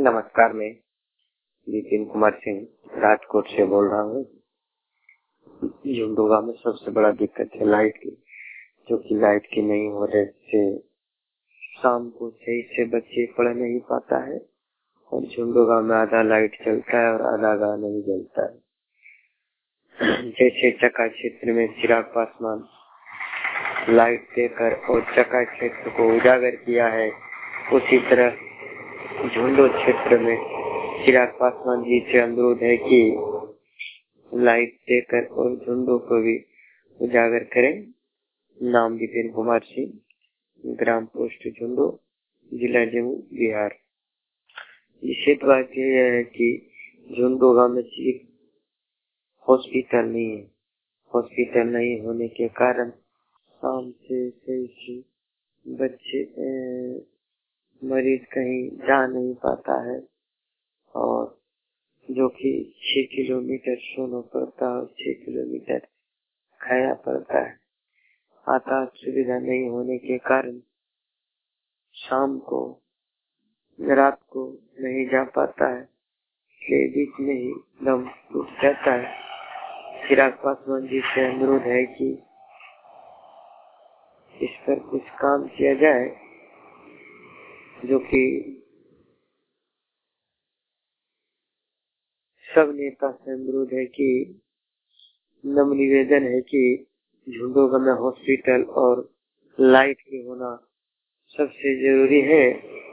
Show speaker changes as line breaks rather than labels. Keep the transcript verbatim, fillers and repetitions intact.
नमस्कार, मैं नितिन कुमार सिंह राजकोट से बोल रहा हूँ। झुंडुगा में सबसे बड़ा दिक्कत है लाइट की, जो कि लाइट की नहीं होने से शाम को सही से बच्चे पढ़ नहीं पाता है और झुंडुगा में आधा लाइट चलता है और आधा गा नहीं जलता है। जैसे चका क्षेत्र में चिराग पासवान लाइट देकर और चका क्षेत्र को उजागर किया है, उसी तरह झुंडू क्षेत्र में चिराग पासवान जी से अनुरोध है कि लाइट देकर और झुंडू को भी उजागर करें। नाम नितिन कुमार सिंह, ग्राम पोस्ट झुंडू, जिला जम्मू, बिहार। विशेष बात यह है कि झुंडू गाँव में सिर्फ हॉस्पिटल नहीं है। हॉस्पिटल नहीं होने के कारण शाम से सही से बच्चे मरीज कहीं जा नहीं पाता है और जो कि छह किलोमीटर सोना पड़ता है, छह किलोमीटर खाया पड़ता है। यातायात सुविधा नहीं होने के कारण शाम को रात को नहीं जा पाता है, इसलिए बीच में ही दम टूट जाता है। चिराग पासवान जी से अनुरोध है कि इस पर कुछ काम किया जाए, जो कि सब नेता से अनुरोध है कि नम निवेदन है कि झुंडुगा में हॉस्पिटल और लाइट की होना सबसे जरूरी है।